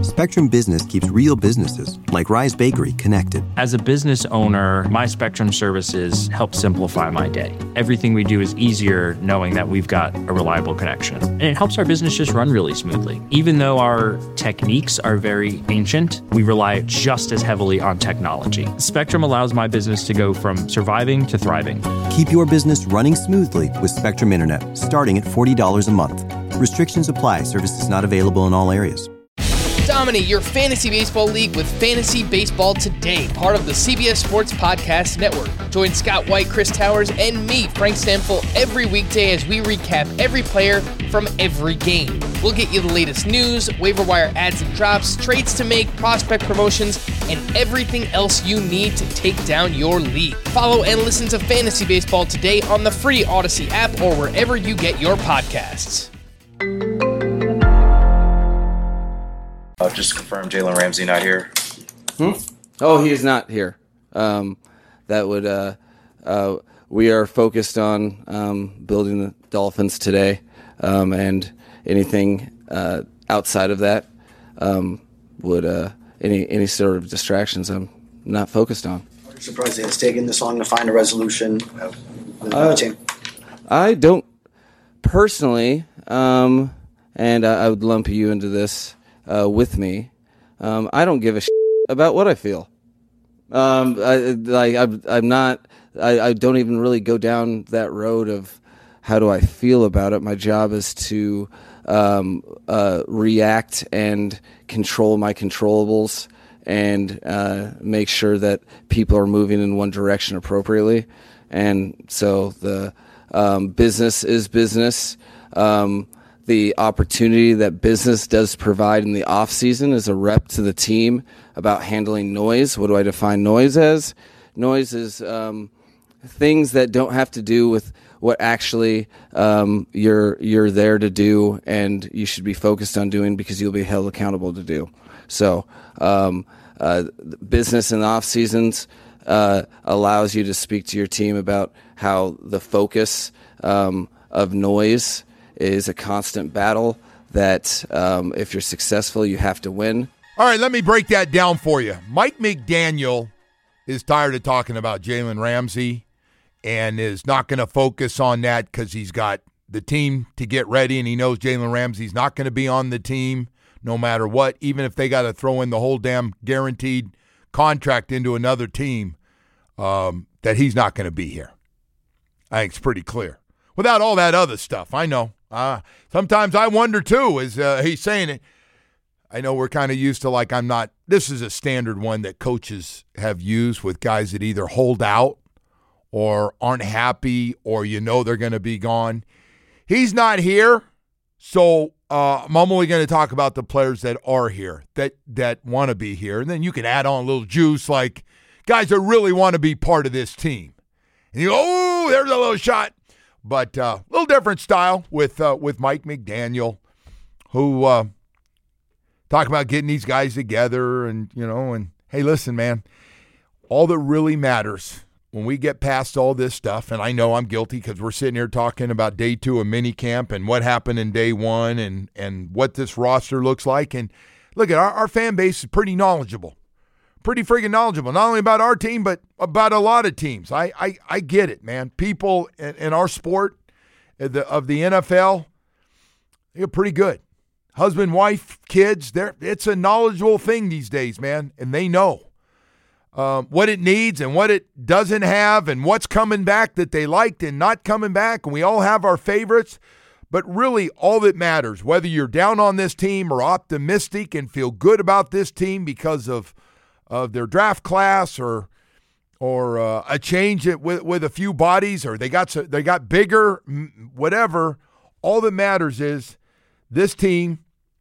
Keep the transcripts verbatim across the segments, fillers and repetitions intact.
Spectrum Business keeps real businesses, like Rise Bakery, connected. As a business owner, my Spectrum services help simplify my day. Everything we do is easier knowing that we've got a reliable connection. And it helps our business just run really smoothly. Even though our techniques are very ancient, we rely just as heavily on technology. Spectrum allows my business to go from surviving to thriving. Keep your business running smoothly with Spectrum Internet, starting at forty dollars a month. Restrictions apply. Services not available in all areas. Dominate your fantasy baseball league with Fantasy Baseball Today, part of the C B S Sports Podcast Network. Join Scott White, Chris Towers, and me, Frank Stanfill, every weekday as we recap every player from every game. We'll get you the latest news, waiver wire ads and drops, trades to make, prospect promotions, and everything else you need to take down your league. Follow and listen to Fantasy Baseball Today on the free Odyssey app or wherever you get your podcasts. Uh, just to confirm, Jalen Ramsey not here. Hmm? Oh, he is not here. Um, that would. Uh, uh, we are focused on um, building the Dolphins today, um, and anything uh, outside of that um, would uh, any any sort of distractions. I'm not focused on. I'm surprised it's taken this long to find a resolution with the uh, team. I don't personally, um, and I, I would lump you into this. Uh, with me, um, I don't give a shit about what I feel. Um, I, like I'm, I'm not. I, I don't even really go down that road of how do I feel about it. My job is to um, uh, react and control my controllables and uh, make sure that people are moving in one direction appropriately. And so the um, business is business. Um, The opportunity that business does provide in the off season is a rep to the team about handling noise. What do I define noise as? Noise is um, things that don't have to do with what actually um, you're you're there to do, and you should be focused on doing because you'll be held accountable to do. So, um, uh, business in the off seasons uh, allows you to speak to your team about how the focus um, of noise is a constant battle that um, if you're successful, you have to win. All right, let me break that down for you. Mike McDaniel is tired of talking about Jalen Ramsey and is not going to focus on that because he's got the team to get ready, and he knows Jalen Ramsey's not going to be on the team no matter what, even if they got to throw in the whole damn guaranteed contract into another team, um, that he's not going to be here. I think it's pretty clear. Without all that other stuff, I know. Uh, sometimes I wonder, too, is uh, he's saying it. I know we're kind of used to, like, I'm not – this is a standard one that coaches have used with guys that either hold out or aren't happy or you know they're going to be gone. He's not here, so uh, I'm only going to talk about the players that are here, that, that want to be here. And then you can add on a little juice, like guys that really want to be part of this team. And you go, oh, there's a little shot. But a uh, little different style with uh, with Mike McDaniel, who uh, talk about getting these guys together and, you know, and, hey, listen, man, all that really matters when we get past all this stuff, and I know I'm guilty because we're sitting here talking about day two of minicamp and what happened in day one and, and what this roster looks like. And look, at our, our fan base is pretty knowledgeable. Pretty freaking knowledgeable, not only about our team, but about a lot of teams. I I, I get it, man. People in, in our sport the, of the N F L, they're pretty good. Husband, wife, kids, they're, it's a knowledgeable thing these days, man, and they know um, what it needs and what it doesn't have and what's coming back that they liked and not coming back, and we all have our favorites. But really, all that matters, whether you're down on this team or optimistic and feel good about this team because of of their draft class or or uh, a change with with a few bodies, or they got they got bigger, whatever. All that matters is this team,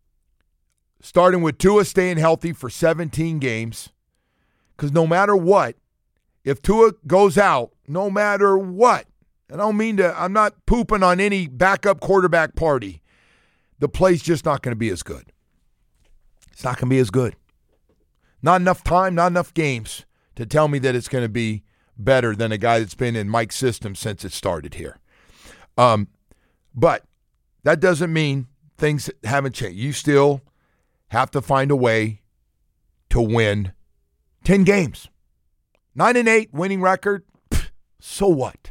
starting with Tua staying healthy for seventeen games, because no matter what, if Tua goes out, no matter what, I don't mean to, I'm not pooping on any backup quarterback party, the play's just not going to be as good. It's not going to be as good. Not enough time, not enough games to tell me that it's going to be better than a guy that's been in Mike's system since it started here. Um, but that doesn't mean things haven't changed. You still have to find a way to win ten games. Nine and eight winning record. Pfft, so what?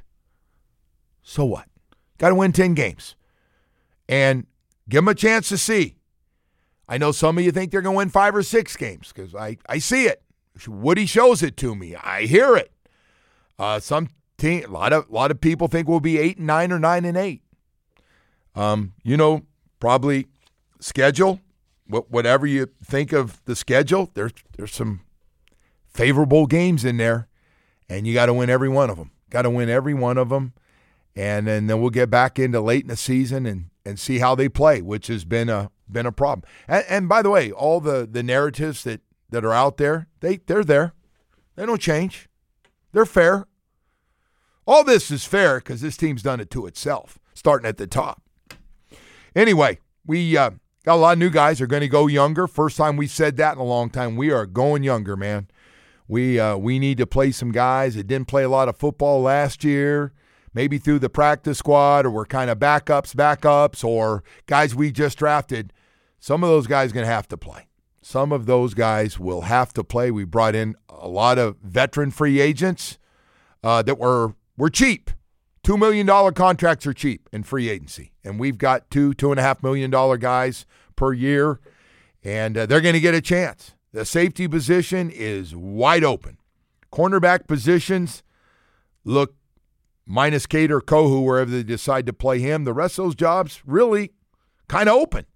So what? Got to win ten games. And give them a chance to see. I know some of you think they're going to win five or six games because I, I see it. Woody shows it to me. I hear it. Uh, some team, a lot of a lot of people think we'll be eight and nine or nine and eight. Um, you know, probably schedule. Wh- whatever you think of the schedule, there's there's some favorable games in there, and you got to win every one of them. Got to win every one of them, and then, then we'll get back into late in the season and, and see how they play, which has been a been a problem. And, and by the way, all the, the narratives that, that are out there, they they're there. They don't change. They're fair. All this is fair because this team's done it to itself, starting at the top. Anyway, we uh, got a lot of new guys. They're going to go younger. First time we said that in a long time. We are going younger, man. We uh, we need to play some guys that didn't play a lot of football last year, maybe through the practice squad, or were kind of backups, backups, or guys we just drafted. Some of those guys are going to have to play. Some of those guys will have to play. We brought in a lot of veteran free agents uh, that were were cheap. Two million dollars contracts are cheap in free agency. And we've got two, two and a half million dollar guys per year, and uh, they're going to get a chance. The safety position is wide open. Cornerback positions look, minus Cater Kohu, wherever they decide to play him, the rest of those jobs really kind of open.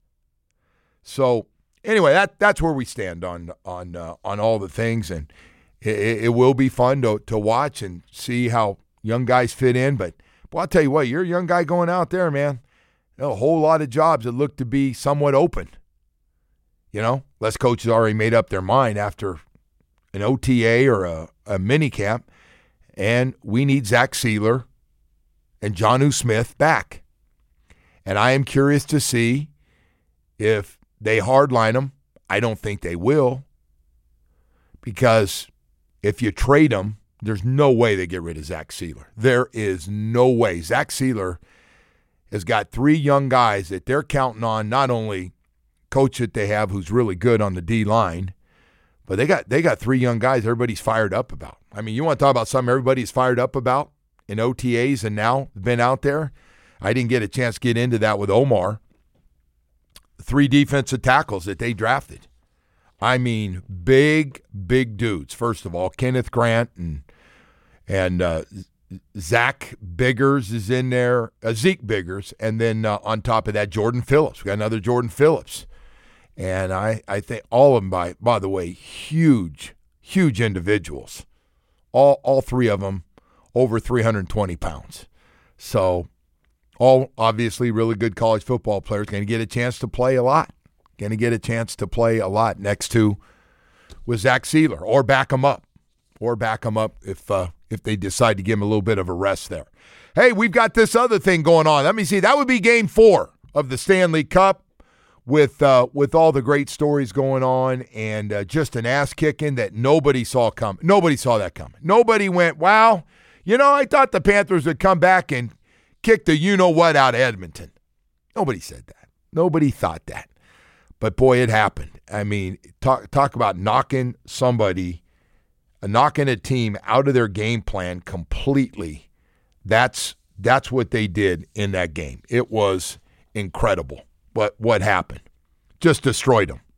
So anyway, that that's where we stand on on uh, on all the things, and it, it will be fun to to watch and see how young guys fit in. But boy, I'll tell you what, you're a young guy going out there, man. A whole lot of jobs that look to be somewhat open. You know, less coaches already made up their mind after an O T A or a, a mini camp, and we need Zach Sieler and Jonnu Smith back. And I am curious to see if they hardline them. I don't think they will, because if you trade them, there's no way they get rid of Zach Sieler. There is no way. Zach Sieler has got three young guys that they're counting on, not only coach that they have who's really good on the D-line, but they got they got three young guys everybody's fired up about. I mean, you want to talk about something everybody's fired up about in O T As and now been out there? I didn't get a chance to get into that with Omar. Three defensive tackles that they drafted. I mean, big, big dudes. First of all, Kenneth Grant and and uh, Zach Biggers is in there, uh, Zeke Biggers, and then uh, on top of that, Jordan Phillips. We got another Jordan Phillips. And I, I think all of them, by by the way, huge, huge individuals. All all three of them over three hundred twenty pounds. So all obviously really good college football players, going to get a chance to play a lot. Going to get a chance to play a lot next to with Zach Sieler, or back him up. Or back him up if uh, if they decide to give him a little bit of a rest there. Hey, we've got this other thing going on. Let me see. That would be game four of the Stanley Cup. With uh, with all the great stories going on, and uh, just an ass kicking that nobody saw coming. Nobody saw that coming. Nobody went, wow, you know, I thought the Panthers would come back and kick the you-know-what out of Edmonton. Nobody said that. Nobody thought that. But, boy, it happened. I mean, talk talk about knocking somebody, uh, knocking a team out of their game plan completely. That's that's what they did in that game. It was incredible. What what happened. Just destroyed them.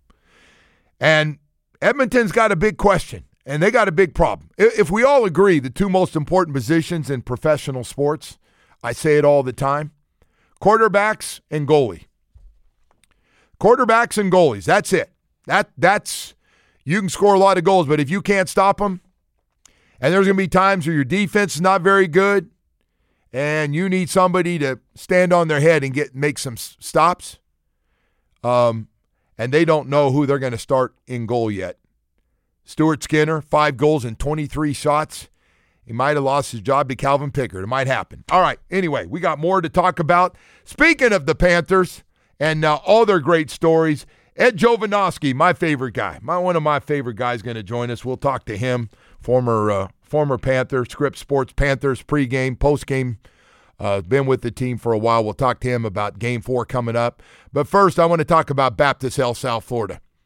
And Edmonton's got a big question, and they got a big problem. If we all agree the two most important positions in professional sports, I say it all the time, quarterbacks and goalie. Quarterbacks and goalies, that's it. That That's, you can score a lot of goals, but if you can't stop them, and there's going to be times where your defense is not very good, and you need somebody to stand on their head and get make some stops, um, and they don't know who they're going to start in goal yet. Stuart Skinner, five goals and twenty-three shots. He might have lost his job to Calvin Pickard. It might happen. All right, anyway, we got more to talk about. Speaking of the Panthers and uh, all their great stories, Ed Jovanovski, my favorite guy, my one of my favorite guys, going to join us. We'll talk to him, former uh, former Panther, Scripps Sports Panthers pregame, postgame. Uh, been with the team for a while. We'll talk to him about game four coming up. But first, I want to talk about Baptist Health South Florida.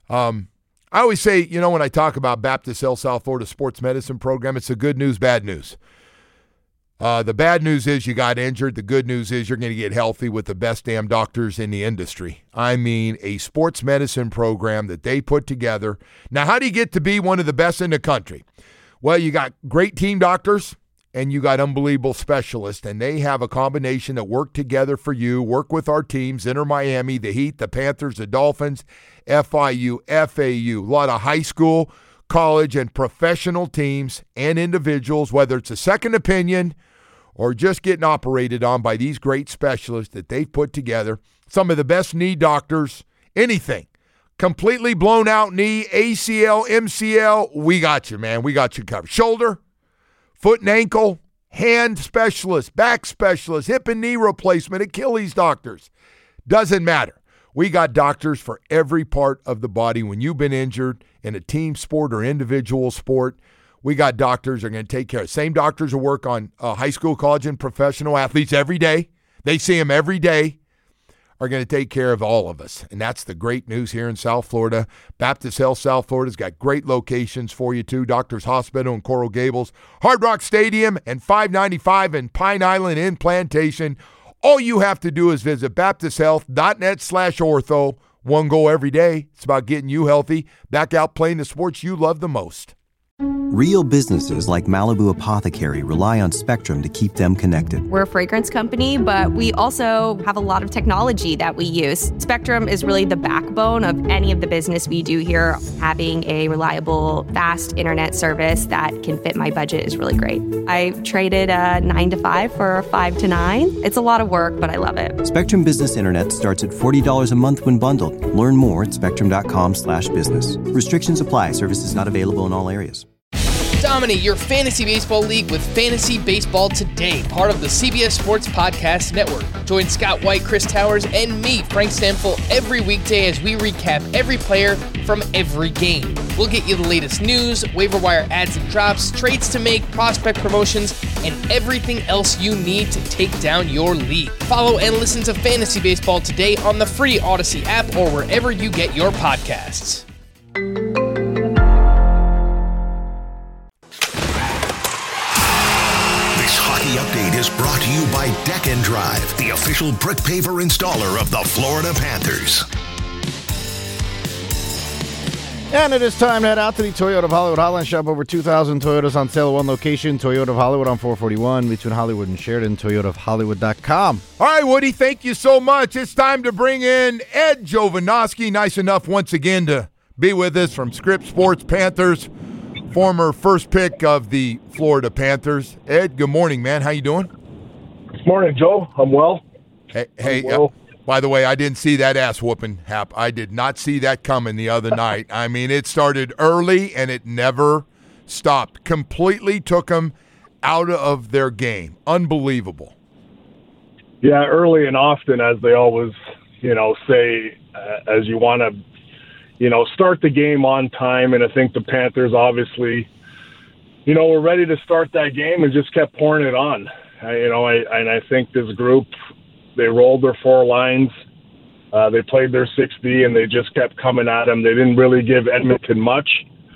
Um, I always say, you know, when I talk about Baptist Health South Florida Sports Medicine Program, it's the good news, bad news. Uh, the bad news is you got injured. The good news is you're going to get healthy with the best damn doctors in the industry. I mean, a sports medicine program that they put together. Now, how do you get to be one of the best in the country? Well, you got great team doctors and you got unbelievable specialists, and they have a combination that work together for you, work with our teams, Inter Miami, the Heat, the Panthers, the Dolphins, F I U, F A U, a lot of high school, college, and professional teams and individuals, whether it's a second opinion or just getting operated on by these great specialists that they've put together. Some of the best knee doctors, anything. Completely blown out knee, A C L, M C L, we got you, man. We got you covered. Shoulder, foot and ankle, hand specialists, back specialists, hip and knee replacement, Achilles doctors. Doesn't matter. We got doctors for every part of the body. When you've been injured in a team sport or individual sport, we got doctors that are going to take care of. Same doctors who work on uh, high school, college, and professional athletes every day. They see them every day. Are going to take care of all of us. And that's the great news here in South Florida. Baptist Health South Florida's got great locations for you, too. Doctors Hospital in Coral Gables, Hard Rock Stadium, and five ninety-five in Pine Island in Plantation. All you have to do is visit baptist health dot net slash ortho. One goal every day. It's about getting you healthy, back out playing the sports you love the most. Real businesses like Malibu Apothecary rely on Spectrum to keep them connected. We're a fragrance company, but we also have a lot of technology that we use. Spectrum is really the backbone of any of the business we do here. Having a reliable, fast internet service that can fit my budget is really great. I traded a nine to five for a five to nine. It's a lot of work, but I love it. Spectrum Business Internet starts at forty dollars a month when bundled. Learn more at spectrum.com slash business. Restrictions apply. Services not available in all areas. Dominate your fantasy baseball league with Fantasy Baseball Today, part of the C B S Sports Podcast Network. Join Scott White, Chris Towers, and me, Frank Stanfill, every weekday as we recap every player from every game. We'll get you the latest news, waiver wire ads and drops, trades to make, prospect promotions, and everything else you need to take down your league. Follow and listen to Fantasy Baseball Today on the free Odyssey app or wherever you get your podcasts. Update is brought to you by Deck and Drive, the official brick paver installer of the Florida Panthers. And it is time to head out to the Toyota of Hollywood Hotline. Shop over two thousand Toyotas on sale at one location. Toyota of Hollywood on four forty-one between Hollywood and Sheridan. Toyota of Hollywood dot com. All right, Woody, thank you so much. It's time to bring in Ed Jovanovski. Nice enough once again to be with us from Scripps Sports Panthers. Former first pick of the Florida Panthers. Ed, good morning, man. How you doing? Good morning, Joe. I'm well. Hey, hey. Well. Uh, by the way, I didn't see that ass whooping, Hap. I did not see that coming the other night. I mean, it started early and it never stopped. Completely took them out of their game. Unbelievable. Yeah, early and often, as they always, you know, say, uh, as you want to, you know, start the game on time. And I think the Panthers obviously, you know, were ready to start that game and just kept pouring it on. Uh, you know, I, and I think this group, they rolled their four lines. Uh, they played their six D and they just kept coming at them. They didn't really give Edmonton much.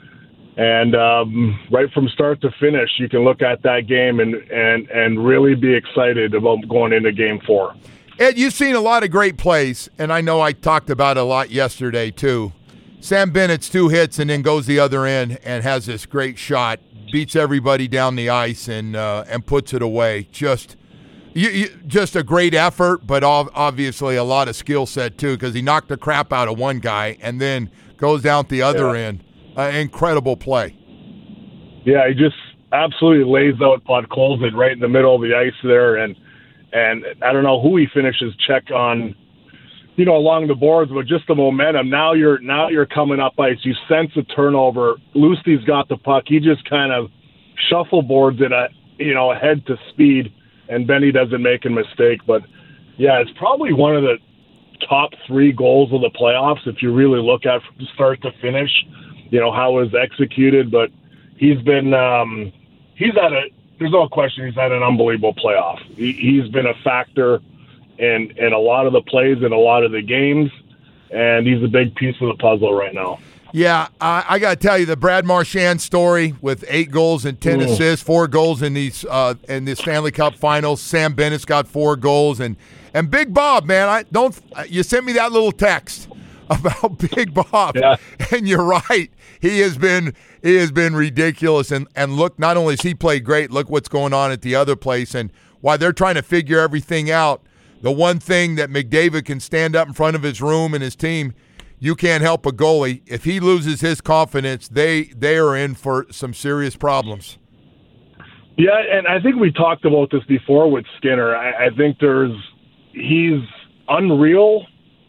And um, right from start to finish, you can look at that game and, and, and really be excited about going into game four. Ed, you've seen a lot of great plays, and I know I talked about it a lot yesterday too. Sam Bennett's two hits and then goes the other end and has this great shot, beats everybody down the ice and uh, and puts it away. Just you, you, just a great effort, but obviously a lot of skill set too, because he knocked the crap out of one guy and then goes down the other yeah. end. Uh, incredible play. Yeah, he just absolutely lays out Podkolzin right in the middle of the ice there, and and I don't know who he finishes check on, you know, along the boards, but just the momentum. Now you're now you're coming up ice. You sense a turnover. Lusty's got the puck. He just kind of shuffleboards it, a, you know, ahead to speed, and Benny doesn't make a mistake. But yeah, it's probably one of the top three goals of the playoffs if you really look at from start to finish. You know how it was executed, but he's been um, he's had a. There's no question he's had an unbelievable playoff. He, he's been a factor in in a lot of the plays in a lot of the games, and he's a big piece of the puzzle right now. Yeah, I, I got to tell you the Brad Marchand story with eight goals and ten Ooh. assists, four goals in these uh, in the Stanley Cup Finals. Sam Bennett's got four goals, and and Big Bob, man, I don't. You sent me that little text about Big Bob, yeah. and you're right. He has been he has been ridiculous, and and look, not only has he played great, look what's going on at the other place, and while they're trying to figure everything out, the one thing that McDavid can stand up in front of his room and his team. You can't help a goalie. If he loses his confidence, they they are in for some serious problems. Yeah, and I think we talked about this before with Skinner. I, I think there's he's unreal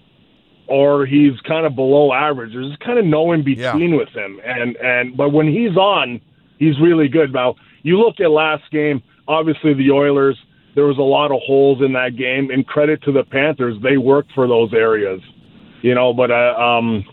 or he's kind of below average. There's kind of no in between yeah. with him. And and but when he's on, he's really good. Now, you look at last game, obviously the Oilers, there was a lot of holes in that game, and credit to the Panthers, they worked for those areas. You know, but uh, um,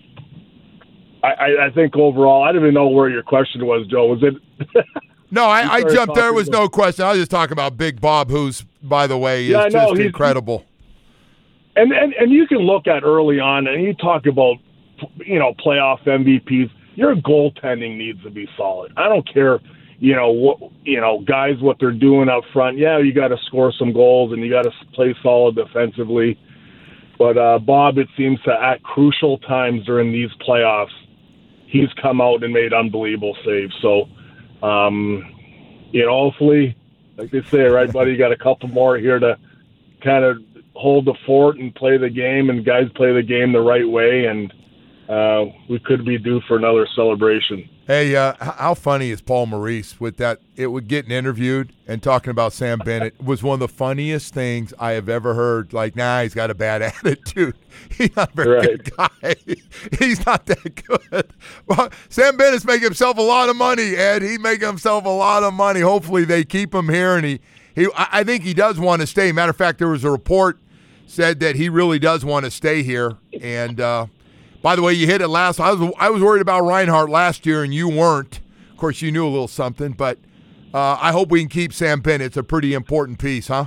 I, I think overall, I don't even know where your question was, Joe. Was it? No, I, I jumped. There was no question. I was just talking about Big Bob, who's, by the way, is yeah, just no, incredible. And, and and you can look at early on, and you talk about, you know, playoff M V Ps. Your goaltending needs to be solid. I don't care, you know, what you know, guys, what they're doing up front. Yeah, you got to score some goals, and you got to play solid defensively. But uh, Bob, it seems to, at crucial times during these playoffs, he's come out and made unbelievable saves. So, um, you know, hopefully, like they say, right, buddy, you got a couple more here to kind of hold the fort and play the game, and guys play the game the right way, and uh, we could be due for another celebration. Hey, uh, how funny is Paul Maurice with that? It would getting interviewed and talking about Sam Bennett was one of the funniest things I have ever heard. Like, nah, he's got a bad attitude. He's not a very right. good guy. He's not that good. Well, Sam Bennett's making himself a lot of money, Ed. He's making himself a lot of money. Hopefully they keep him here, and he, he I think he does want to stay. Matter of fact, there was a report said that he really does want to stay here, and uh, by the way, you hit it last. I was I was worried about Reinhart last year, and you weren't. Of course, you knew a little something, but uh, I hope we can keep Sam Bennett. It's a pretty important piece, huh?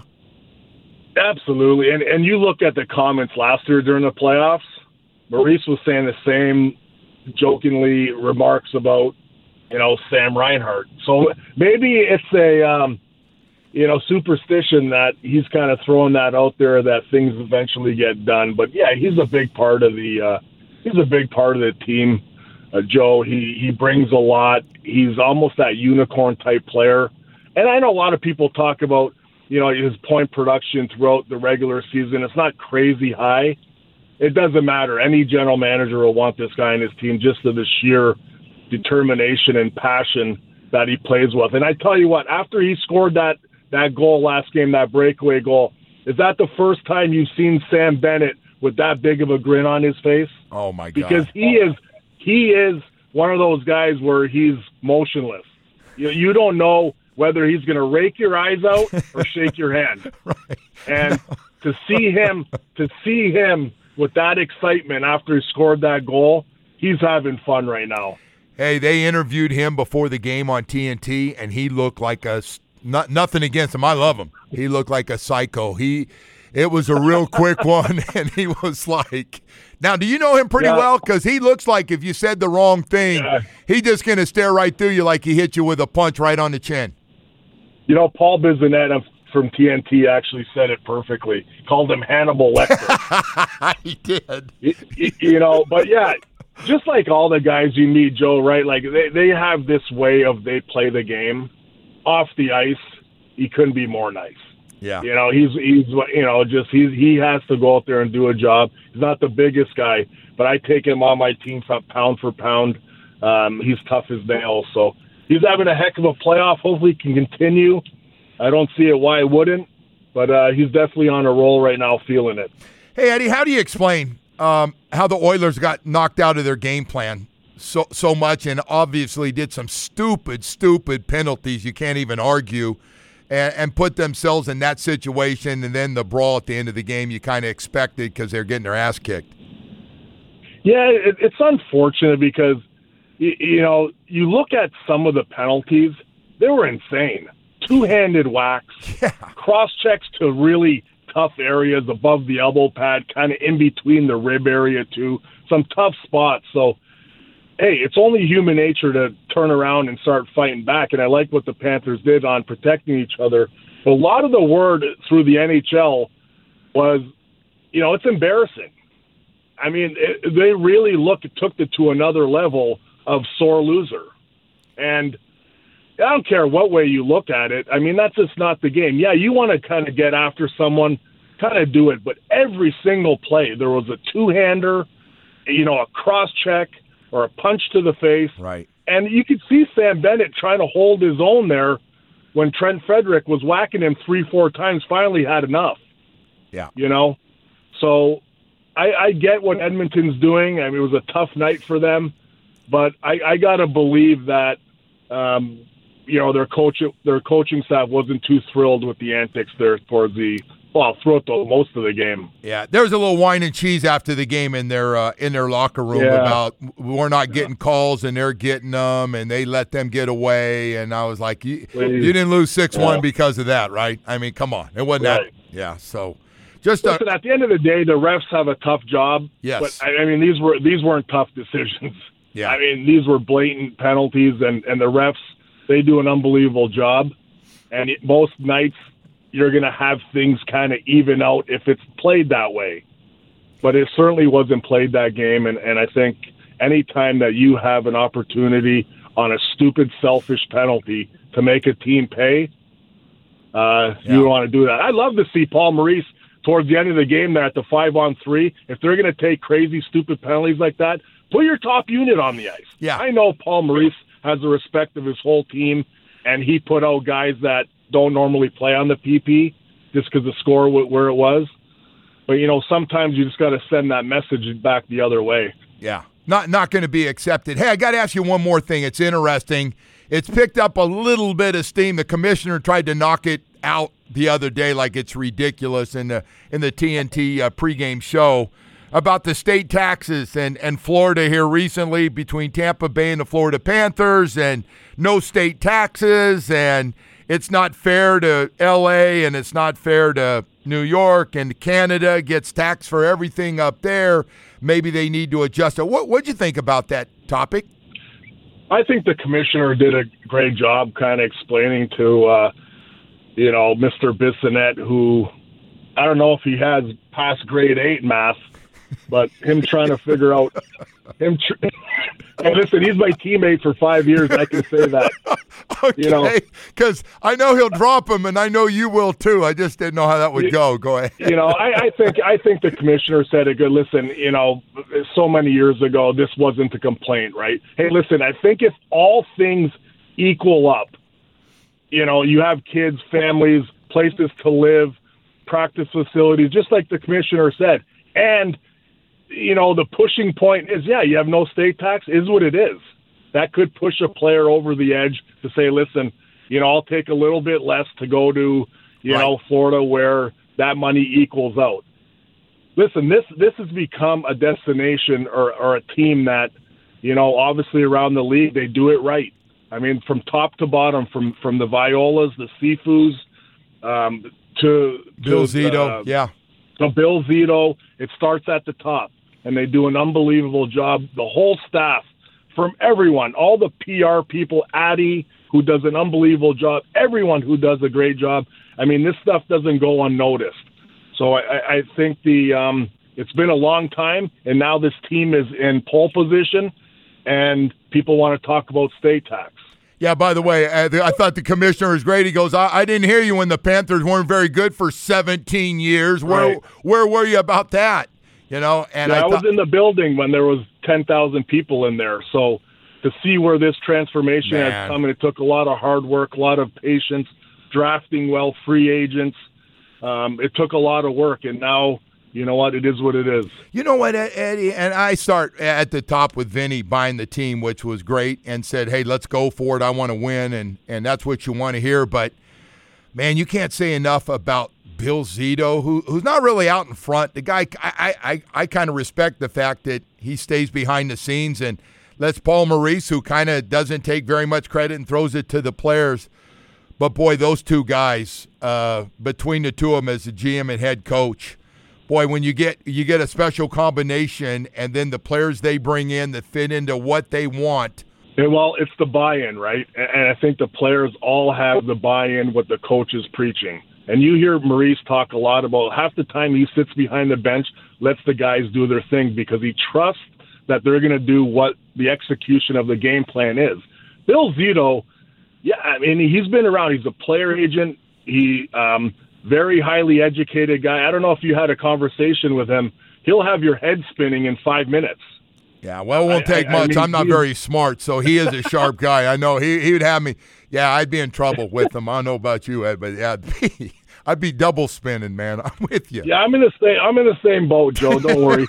Absolutely. And and you look at the comments last year during the playoffs, Maurice was saying the same jokingly remarks about, you know, Sam Reinhart. So maybe it's a, um, you know, superstition that he's kind of throwing that out there that things eventually get done. But, yeah, he's a big part of the uh, – He's a big part of the team, uh, Joe. He he brings a lot. He's almost that unicorn-type player. And I know a lot of people talk about, you know, his point production throughout the regular season. It's not crazy high. It doesn't matter. Any general manager will want this guy on his team just to the sheer determination and passion that he plays with. And I tell you what, after he scored that, that goal last game, that breakaway goal, is that the first time you've seen Sam Bennett with that big of a grin on his face? Oh, my God. Because he is he is one of those guys where he's motionless. You, you don't know whether he's going to rake your eyes out or shake your hand. Right. And to see him to see him with that excitement after he scored that goal, he's having fun right now. Hey, they interviewed him before the game on T N T, and he looked like a not, nothing against him. I love him. He looked like a psycho. He It was a real quick one, and he was like, now, do you know him pretty yeah. well? Because he looks like if you said the wrong thing, yeah. he just going to stare right through you like he hit you with a punch right on the chin. You know, Paul Bissonnette from T N T actually said it perfectly. Called him Hannibal Lecter. He did. You, you know, but yeah, just like all the guys you meet, Joe, right? Like they, they have this way of they play the game. Off the ice, he couldn't be more nice. Yeah. You know, he's he's you know, just he's he has to go out there and do a job. He's not the biggest guy, but I take him on my team pound for pound. Um, he's tough as nails. So he's having a heck of a playoff. Hopefully he can continue. I don't see it why it wouldn't, but uh, he's definitely on a roll right now, feeling it. Hey, Eddie, how do you explain um, how the Oilers got knocked out of their game plan so so much and obviously did some stupid, stupid penalties you can't even argue, and, and put themselves in that situation, and then the brawl at the end of the game you kind of expected because they're getting their ass kicked? Yeah, it, it's unfortunate because, you, you know, you look at some of the penalties, they were insane. Two-handed whacks, yeah. cross-checks to really tough areas above the elbow pad, kind of in between the rib area too. Some tough spots. So, hey, it's only human nature to turn around and start fighting back. And I like what the Panthers did on protecting each other. But a lot of the word through the N H L was, you know, it's embarrassing. I mean, it, they really look took it to another level of sore loser. And I don't care what way you look at it. I mean, that's just not the game. Yeah, you want to kind of get after someone, kind of do it. But every single play, there was a two-hander, you know, a cross-check or a punch to the face. Right. And you could see Sam Bennett trying to hold his own there when Trent Frederick was whacking him three, four times, finally had enough. Yeah. You know? So I, I get what Edmonton's doing. I mean, it was a tough night for them. But I, I got to believe that, um, you know, their coach, their coaching staff wasn't too thrilled with the antics there towards the, well, throughout the, most of the game. Yeah, there was a little wine and cheese after the game in their uh, in their locker room yeah. about we're not getting calls and they're getting them and they let them get away. And I was like, you, you didn't lose six one yeah. because of that, right? I mean, come on. It wasn't right. that. Yeah, so just Listen, uh, at the end of the day, the refs have a tough job. Yes. But, I, I mean, these were these weren't tough decisions. Yeah. I mean, these were blatant penalties, and, and the refs, they do an unbelievable job. And it, most nights, you're going to have things kind of even out if it's played that way. But it certainly wasn't played that game, and, and I think any time that you have an opportunity on a stupid, selfish penalty to make a team pay, uh, yeah. you want to do that. I'd love to see Paul Maurice towards the end of the game there at the five-on-three. If they're going to take crazy, stupid penalties like that, put your top unit on the ice. Yeah. I know Paul Maurice has the respect of his whole team, and he put out guys that don't normally play on the P P just because the score w- where it was. But, you know, sometimes you just got to send that message back the other way. Yeah, not not going to be accepted. Hey, I got to ask you one more thing. It's interesting. It's picked up a little bit of steam. The commissioner tried to knock it out the other day like it's ridiculous in the, in the T N T uh, pregame show about the state taxes and, and Florida here recently between Tampa Bay and the Florida Panthers and no state taxes, and it's not fair to L A and it's not fair to New York, and Canada gets taxed for everything up there. Maybe they need to adjust it. What what'd you think about that topic? I think the commissioner did a great job kind of explaining to, uh, you know, Mister Bissonnette, who I don't know if he has passed grade eight math, but him trying to figure out him. Tr- and listen, he's my teammate for five years. I can say that. Okay, you know, because I know he'll drop him, and I know you will too. I just didn't know how that would go. Go ahead. You know, I, I think I think the commissioner said a good. Listen, you know, so many years ago, this wasn't a complaint, right? Hey, listen, I think if all things equal up, you know, you have kids, families, places to live, practice facilities, just like the commissioner said, and you know, the pushing point is, yeah, you have no state tax, is what it is. That could push a player over the edge to say, listen, you know, I'll take a little bit less to go to, you right. know, Florida where that money equals out. Listen, this this has become a destination or, or a team that, you know, obviously around the league, they do it right. I mean, from top to bottom, from, from the Violas, the Sifus, um, to, to Bill Zito, uh, yeah. to Bill Zito, it starts at the top. And they do an unbelievable job. The whole staff, from everyone, all the P R people, Addie, who does an unbelievable job, everyone who does a great job. I mean, this stuff doesn't go unnoticed. So I, I think the um, it's been a long time, and now this team is in pole position, and people want to talk about state tax. Yeah, by the way, I, I thought the commissioner was great. He goes, I, I didn't hear you when the Panthers weren't very good for seventeen years. Where right. where were you about that? You know, and yeah, I, I th- was in the building when there was ten thousand people in there. So to see where this transformation Man. has come, and it took a lot of hard work, a lot of patience, drafting well, free agents. Um, it took a lot of work, and now, you know what, it is what it is. You know what, Eddie, and I start at the top with Vinny buying the team, which was great, and said, hey, let's go for it. I want to win, and, and that's what you want to hear. But, man, you can't say enough about Bill Zito, who who's not really out in front. The guy, I I, I kind of respect the fact that he stays behind the scenes and lets Paul Maurice, who kind of doesn't take very much credit and throws it to the players. But, boy, those two guys, uh, between the two of them as the G M and head coach, boy, when you get you get a special combination and then the players they bring in that fit into what they want. And, well, it's the buy-in, right? And I think the players all have the buy-in what the coach is preaching. And you hear Maurice talk a lot about half the time he sits behind the bench, lets the guys do their thing because he trusts that they're going to do what the execution of the game plan is. Bill Zito, yeah, I mean, he's been around. He's a player agent. He um, very highly educated guy. I don't know if you had a conversation with him. He'll have your head spinning in five minutes. Yeah, well, it won't take I, I, much. I mean, I'm not very smart, so he is a sharp guy. I know he he would have me. Yeah, I'd be in trouble with him. I don't know about you, Ed, but yeah, I'd be, I'd be double spinning, man. I'm with you. Yeah, I'm in the same. I'm in the same boat, Joe. Don't worry.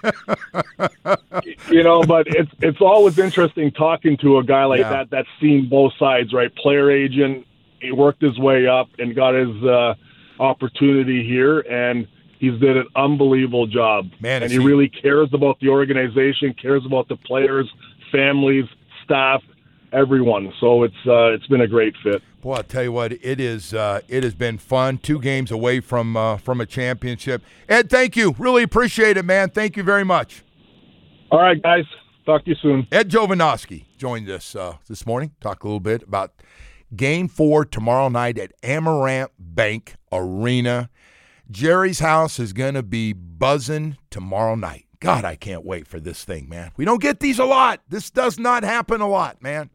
You know, but it's it's always interesting talking to a guy like yeah. that that's seen both sides, right? Player agent, he worked his way up and got his uh, opportunity here, and he's did an unbelievable job. Man, and he, he really cares about the organization, cares about the players, families, staff, everyone. So it's uh, it's been a great fit. Boy, I'll tell you what, it is. Uh, it has been fun. Two games away from uh, from a championship. Ed, thank you. Really appreciate it, man. Thank you very much. All right, guys. Talk to you soon. Ed Jovanovski joined us uh, this morning. Talk a little bit about Game Four tomorrow night at Amerant Bank Arena. Jerry's house is going to be buzzing tomorrow night. God, I can't wait for this thing, man. We don't get these a lot. This does not happen a lot, man.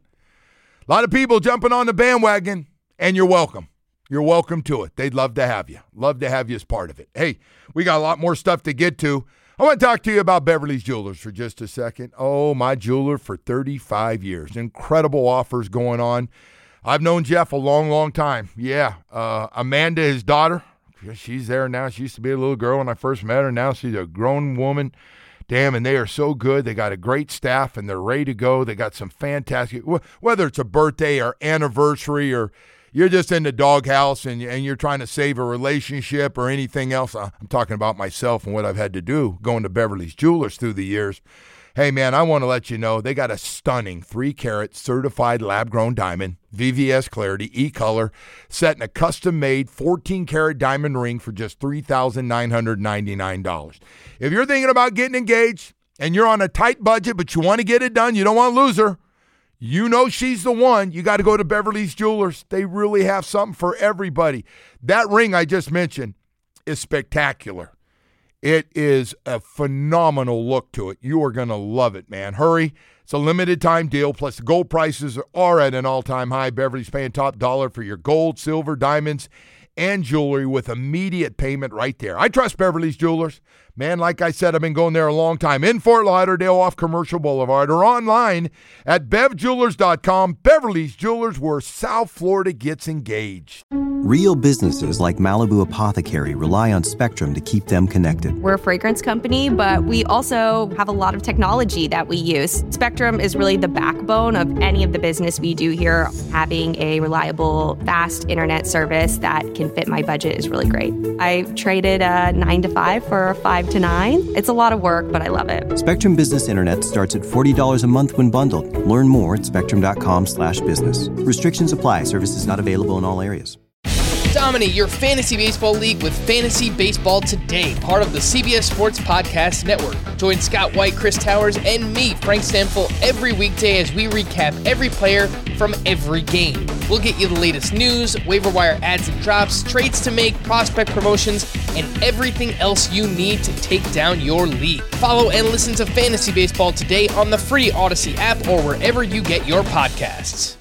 A lot of people jumping on the bandwagon, and you're welcome. You're welcome to it. They'd love to have you. Love to have you as part of it. Hey, we got a lot more stuff to get to. I want to talk to you about Beverly's Jewelers for just a second. Oh, my jeweler for thirty-five years. Incredible offers going on. I've known Jeff a long, long time. Yeah, uh, Amanda, his daughter, she's there now. She used to be a little girl when I first met her. Now she's a grown woman. Damn, and they are so good. They got a great staff, and they're ready to go. They got some fantastic, whether it's a birthday or anniversary or you're just in the doghouse and, and you're trying to save a relationship or anything else. I'm talking about myself and what I've had to do going to Beverly's Jewelers through the years. Hey, man, I want to let you know they got a stunning three-carat certified lab-grown diamond, V V S Clarity, E-Color, set in a custom-made fourteen-carat diamond ring for just three thousand nine hundred ninety-nine dollars. If you're thinking about getting engaged and you're on a tight budget but you want to get it done, you don't want to lose her, you know she's the one, you got to go to Beverly's Jewelers. They really have something for everybody. That ring I just mentioned is spectacular. It is a phenomenal look to it. You are going to love it, man. Hurry. It's a limited time deal. Plus, the gold prices are at an all-time high. Beverly's paying top dollar for your gold, silver, diamonds, and jewelry with immediate payment right there. I trust Beverly's Jewelers. Man, like I said, I've been going there a long time. In Fort Lauderdale off Commercial Boulevard or online at bev jewelers dot com. Beverly's Jewelers, where South Florida gets engaged. Real businesses like Malibu Apothecary rely on Spectrum to keep them connected. We're a fragrance company, but we also have a lot of technology that we use. Spectrum is really the backbone of any of the business we do here. Having a reliable, fast internet service that can fit my budget is really great. I traded a nine to five for a five to nine. It's a lot of work, but I love it. Spectrum Business Internet starts at forty dollars a month when bundled. Learn more at spectrum.com slash business. Restrictions apply. Services not available in all areas. Dominate your fantasy baseball league with Fantasy Baseball Today, part of the C B S Sports Podcast Network. Join Scott White, Chris Towers, and me, Frank Stanfill, every weekday as we recap every player from every game. We'll get you the latest news, waiver wire ads and drops, trades to make, prospect promotions, and everything else you need to take down your league. Follow and listen to Fantasy Baseball Today on the free Odyssey app or wherever you get your podcasts.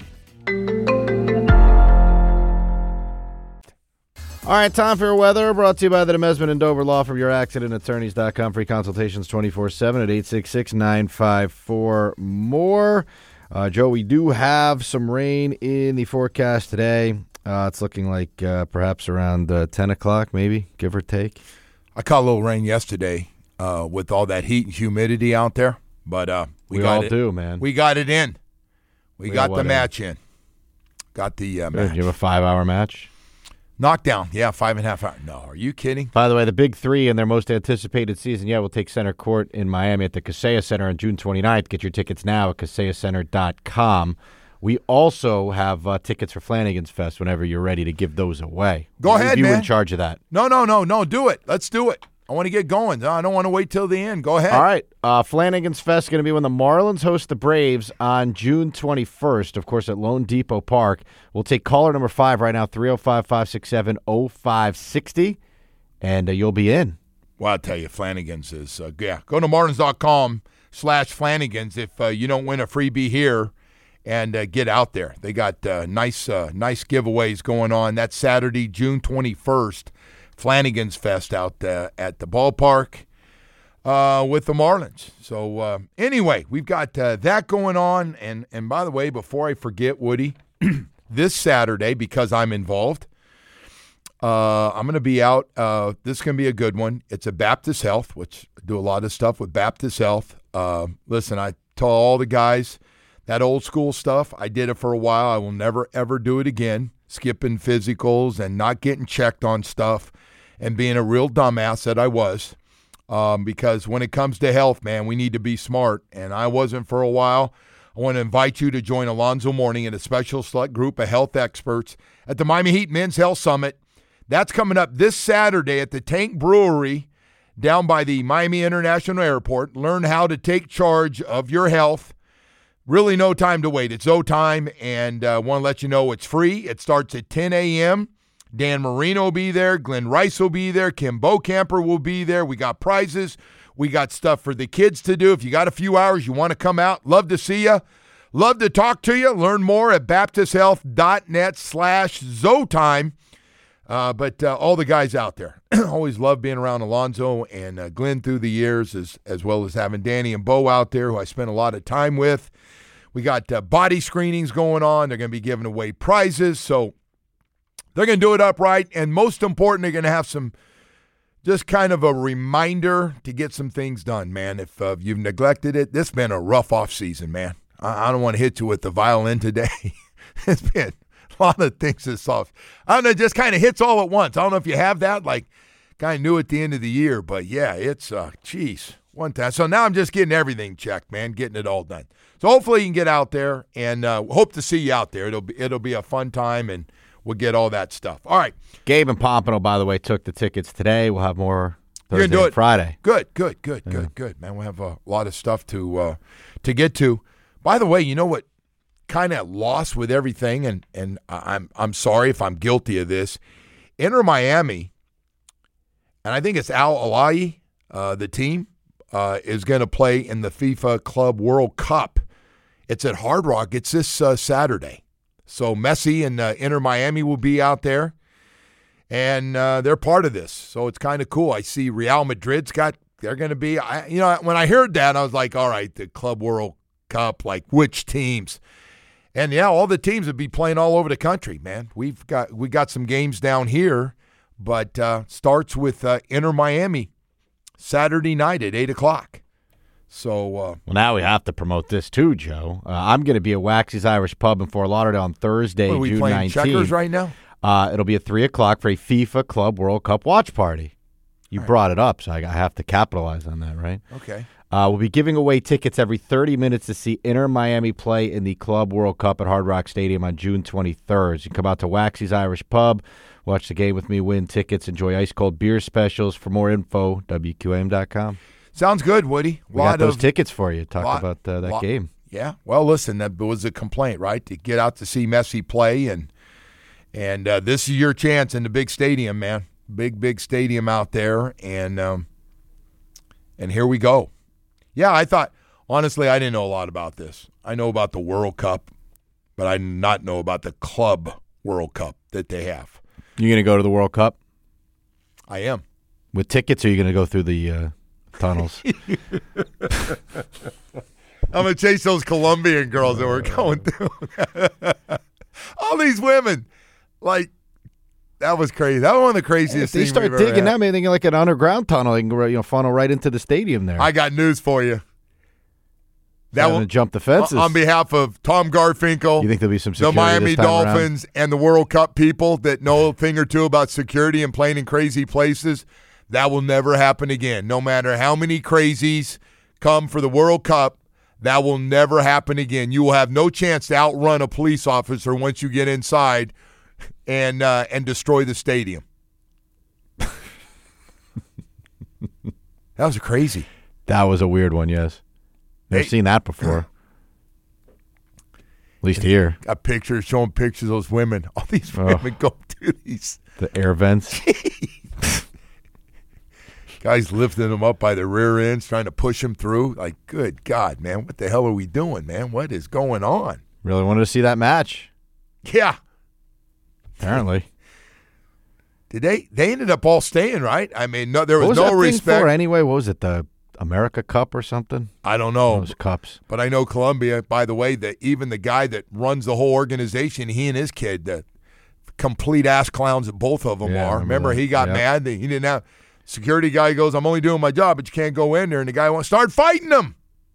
All right, time for your weather, brought to you by the Demesman and Dover Law from your accident attorneys dot com. Free consultations twenty-four seven at eight six six, nine five four, more. Uh, Joe, we do have some rain in the forecast today. Uh, it's looking like uh, perhaps around uh, ten o'clock, maybe, give or take. I caught a little rain yesterday uh, with all that heat and humidity out there, but uh, we, we got all it. do, man. We got it in. We, we got the match in. in. Got the uh, match. Did you have a five-hour match? Knockdown, yeah, five and a half hours. No, are you kidding? By the way, the big three in their most anticipated season, yeah, will take center court in Miami at the Kaseya Center on June twenty-ninth. Get your tickets now at kaseya center dot com. We also have uh, tickets for Flanagan's Fest whenever you're ready to give those away. Go We'll ahead, leave you man. in charge of that. No, no, no, no. Do it. Let's do it. I want to get going. I don't want to wait till the end. Go ahead. All right. Uh, Flanagan's Fest is going to be when the Marlins host the Braves on June twenty-first, of course, at Lone Depot Park. We'll take caller number five right now, three oh five, five six seven, oh five six oh, and uh, you'll be in. Well, I'll tell you, Flanagan's is, uh, yeah. Go to martins.com slash Flanagan's if uh, you don't win a freebie here. And uh, get out there. They got uh, nice uh, nice giveaways going on. That's Saturday, June twenty-first, Flanagan's Fest out uh, at the ballpark uh, with the Marlins. So uh, anyway, we've got uh, that going on. And, and by the way, before I forget, Woody, this Saturday, because I'm involved, uh, I'm going to be out. Uh, this is going to be a good one. It's a Baptist Health, which I do a lot of stuff with Baptist Health. Uh, listen, I tell all the guys, that old school stuff, I did it for a while. I will never, ever do it again. Skipping physicals and not getting checked on stuff and being a real dumbass that I was. Um, because when it comes to health, man, we need to be smart. And I wasn't for a while. I want to invite you to join Alonzo Mourning and a special select group of health experts at the Miami Heat Men's Health Summit. That's coming up this Saturday at the Tank Brewery down by the Miami International Airport. Learn how to take charge of your health. Really no time to wait. It's O time, and I uh, want to let you know it's free. It starts at ten a.m. Dan Marino will be there. Glenn Rice will be there. Kim Bocamper will be there. We got prizes. We got stuff for the kids to do. If you got a few hours, you want to come out, love to see you. Love to talk to you. Learn more at baptisthealth.net slash Zotime. Uh, but uh, all the guys out there, always love being around Alonzo and uh, Glenn through the years, as, as well as having Danny and Bo out there, who I spent a lot of time with. We got uh, body screenings going on. They're going to be giving away prizes. So they're going to do it upright. And most important, they're going to have some just kind of a reminder to get some things done, man. If uh, you've neglected it, this has been a rough off season, man. I, I don't want to hit you with the violin today. It's been a lot of things this off. I don't know, it just kind of hits all at once. I don't know if you have that, like kind of new at the end of the year. But, yeah, it's, uh, geez, one time. So now I'm just getting everything checked, man, getting it all done. So hopefully you can get out there, and uh, hope to see you out there. It'll be it'll be a fun time, and we'll get all that stuff. All right. Gabe and Pompano, by the way, took the tickets today. We'll have more Thursday You're gonna do and it Friday. Good, good, good, Yeah. good, good, man. We have a lot of stuff to uh, to get to. By the way, you know what? Kind of lost with everything, and and I'm I'm sorry if I'm guilty of this. Inter Miami, and I think it's Al Alayi, uh, the team, uh, is going to play in the FIFA Club World Cup. It's at Hard Rock. It's this uh, Saturday. So Messi and uh, Inter Miami will be out there, and uh, they're part of this. So it's kind of cool. I see Real Madrid's got, they're going to be, I, you know, when I heard that, I was like, all right, the Club World Cup, like which teams? And yeah, all the teams would be playing all over the country, man. We've got, we got some games down here, but uh, starts with uh, Inter Miami Saturday night at eight o'clock. So, uh, well, now we have to promote this too, Joe. Uh, I'm going to be at Waxy's Irish Pub in Fort Lauderdale on Thursday, what, are we June playing nineteenth. checkers right now? Uh, it'll be at three o'clock for a FIFA Club World Cup watch party. You All right. brought it up, so I I have to capitalize on that, right? Okay. Uh, we'll be giving away tickets every thirty minutes to see Inter Miami play in the Club World Cup at Hard Rock Stadium on June twenty-third. You can come out to Waxy's Irish Pub, watch the game with me, win tickets, enjoy ice-cold beer specials. For more info, W Q A M dot com. Sounds good, Woody. We got those of, tickets for you. Talk lot, about uh, that lot, game. Yeah. Well, listen, that was a complaint, right? To get out to see Messi play, and and uh, this is your chance in the big stadium, man. Big, big stadium out there, and um, and here we go. Yeah, I thought, honestly, I didn't know a lot about this. I know about the World Cup, but I did not know about the Club World Cup that they have. You going to go to the World Cup? I am. With tickets, or are you going to go through the uh, tunnels? I'm going to chase those Colombian girls that were going through. All these women. Like, that was crazy. That was one of the craziest If they things start we've ever digging had. that, maybe like an underground tunnel, you can you know, funnel right into the stadium there. I got news for you. That will will jump the fences. On behalf of Tom Garfinkel, You think there'll be some the security Miami this time around? Dolphins, and the World Cup people that know a thing or two about security and playing in crazy places, that will never happen again. No matter how many crazies come for the World Cup, That will never happen again. You will have no chance to outrun a police officer once you get inside and uh, and destroy the stadium. That was crazy. That was a weird one, yes. Never Hey. seen that before. At least here. Got pictures, showing pictures of those women. All these Oh. women go to these. The air vents. Guys lifting them up by the rear ends, trying to push them through. Like, good God, man, what the hell are we doing, man? What is going on? Really wanted to see that match. Yeah. Apparently. Did they? They ended up all staying, right? I mean, no, there was, What was no that thing respect. for anyway? What was it? The America Cup or something? I don't know. Those cups. But I know Columbia, by the way, that even the guy that runs the whole organization, he and his kid, the complete ass clowns that both of them Yeah, I are. remember Remember, that. he got Yep. mad that he didn't have security guy goes, I'm only doing my job, but you can't go in there. And the guy wants to start fighting them.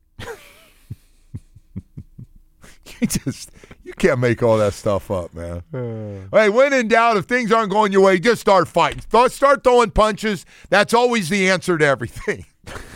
you just you can't make all that stuff up, man. Hey, when in doubt, if things aren't going your way, just start fighting. Start, start throwing punches. That's always the answer to everything.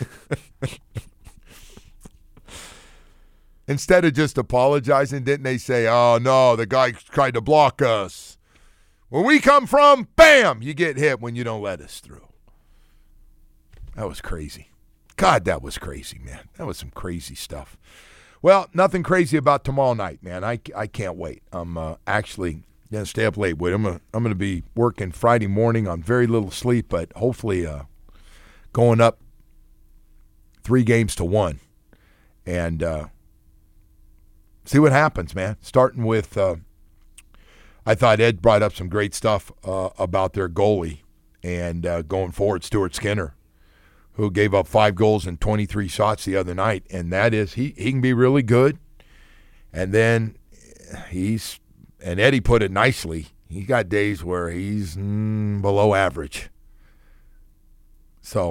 Instead of just apologizing, didn't they say, oh, no, the guy tried to block us. Where we come from, bam, you get hit when you don't let us through. That was crazy. God, that was crazy, man. That was some crazy stuff. Well, nothing crazy about tomorrow night, man. I, I can't wait. I'm uh, actually going to stay up late with him. I'm going to be working Friday morning on very little sleep, but hopefully uh, going up three games to one. And uh, see what happens, man. Starting with, uh, I thought Ed brought up some great stuff uh, about their goalie and uh, going forward, Stuart Skinner, who gave up five goals and twenty-three shots the other night, and that is he, he can be really good. And then he's – and Eddie put it nicely. He got days where he's mm, below average. So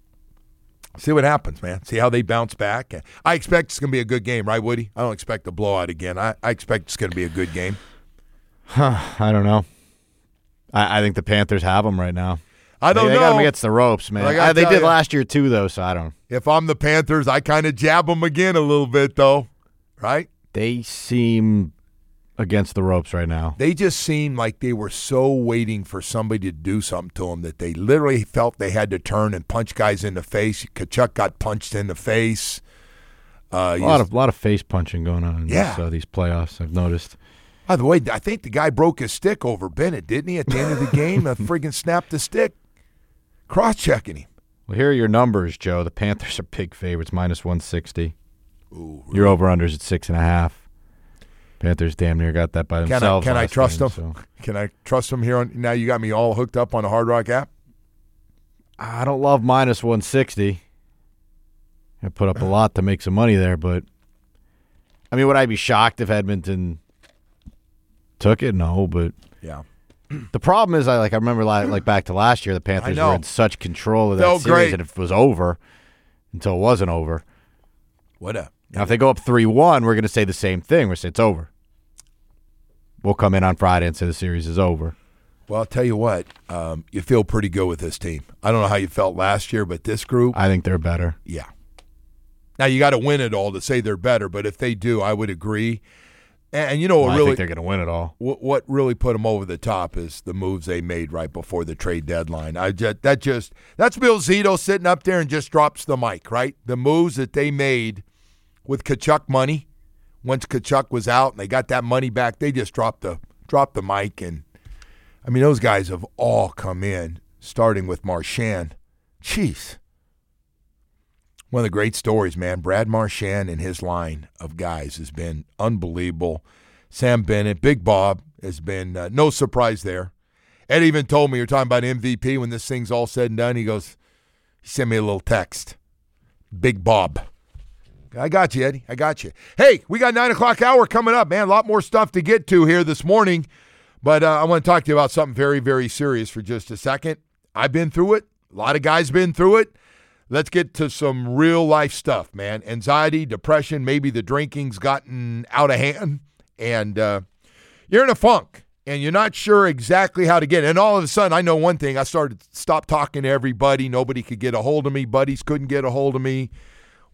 see what happens, man. See how they bounce back. I expect it's going to be a good game, right, Woody? I don't expect a blowout again. I, I expect it's going to be a good game. Huh, I don't know. I, I think the Panthers have them right now. I don't they, know. They got them against the ropes, man. I gotta Uh, they tell did you. last year too, though, so I don't. If I'm the Panthers, I kind of jab them again a little bit, though, right? They seem against the ropes right now. They just seemed like they were so waiting for somebody to do something to them that they literally felt they had to turn and punch guys in the face. Kachuk got punched in the face. Uh, A lot of lot of face punching going on in Yeah. this, uh, these playoffs, I've noticed. By the way, I think the guy broke his stick over Bennett, didn't he, at the end of the game? A friggin' snapped the stick. Cross-checking him. Well, here are your numbers, Joe. The Panthers are big favorites, minus one sixty. Ooh, Your over-under's at six and a half. Panthers damn near got that by Can I, themselves. can I last trust game, them? so. Can I trust them here? On, now you got me all hooked up on the Hard Rock app? I don't love minus one sixty. I put up a lot to make some money there, but I mean, would I be shocked if Edmonton took it? No, but Yeah. the problem is, I like I remember li- like back to last year, the Panthers know. were in such control of that Felt series great. that it was over until it wasn't over. What up? Now, if they go up three one, we're going to say the same thing. We're say it's over. We'll come in on Friday and say the series is over. Well, I'll tell you what, um, you feel pretty good with this team. I don't know how you felt last year, but this group, I think they're better. yeah. Now, you got to win it all to say they're better, but if they do, I would agree. And, and you know what Well, I really think they're going to win it all. what, what really put them over the top is the moves they made right before the trade deadline. I just, that just that's Bill Zito sitting up there and just drops the mic, right? The moves that they made with Kachuk money, once Kachuk was out and they got that money back, they just dropped the dropped the mic. And I mean, those guys have all come in, starting with Marchand. Jeez. One of the great stories, man. Brad Marchand and his line of guys has been unbelievable. Sam Bennett, Big Bob has been uh, no surprise there. Ed even told me, you're talking about M V P when this thing's all said and done. He goes, he sent me a little text. Big Bob. I got you, Eddie. I got you. Hey, we got nine o'clock hour coming up, man. A lot more stuff to get to here this morning. But uh, I want to talk to you about something very, very serious for just a second. I've been through it. A lot of guys been through it. Let's get to some real life stuff, man. Anxiety, depression, maybe the drinking's gotten out of hand, and uh, you're in a funk, and you're not sure exactly how to get it. And all of a sudden, I know one thing. I started to stop talking to everybody. Nobody could get a hold of me. Buddies couldn't get a hold of me.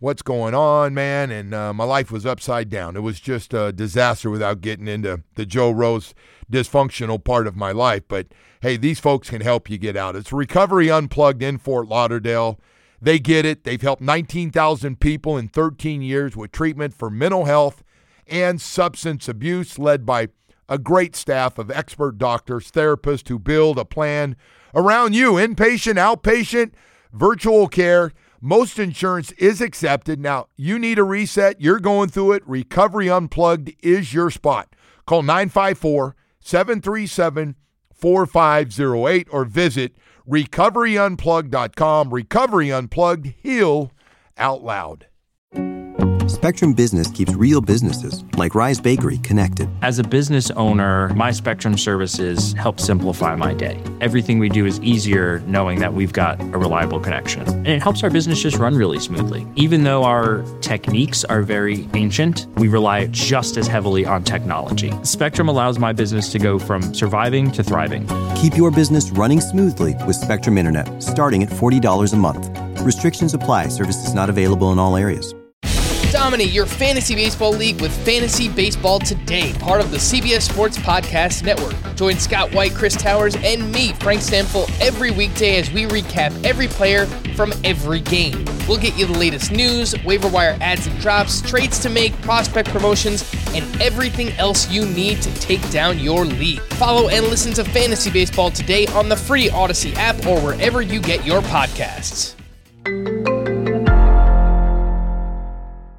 what's going on, man, and uh, my life was upside down. It was just a disaster without getting into the Joe Rose dysfunctional part of my life. But, hey, these folks can help you get out. It's Recovery Unplugged in Fort Lauderdale. They get it. They've helped nineteen thousand people in thirteen years with treatment for mental health and substance abuse, led by a great staff of expert doctors, therapists who build a plan around you. Inpatient, outpatient, virtual care. Most insurance is accepted. Now, you need a reset. You're going through it. Recovery Unplugged is your spot. Call nine five four, seven three seven, four five zero eight or visit recovery unplugged dot com. Recovery Unplugged, heal out loud. Spectrum Business keeps real businesses, like Rise Bakery, connected. As a business owner, my Spectrum services help simplify my day. Everything we do is easier knowing that we've got a reliable connection. And it helps our business just run really smoothly. Even though our techniques are very ancient, we rely just as heavily on technology. Spectrum allows my business to go from surviving to thriving. Keep your business running smoothly with Spectrum Internet, starting at forty dollars a month. Restrictions apply. Services not available in all areas. Dominate your fantasy baseball league with Fantasy Baseball Today, part of the C B S Sports Podcast Network. Join Scott White, Chris Towers, and me, Frank Stamfel, every weekday as we recap every player from every game. We'll get you the latest news, waiver wire adds and drops, trades to make, prospect promotions, and everything else you need to take down your league. Follow and listen to Fantasy Baseball Today on the free Odyssey app or wherever you get your podcasts.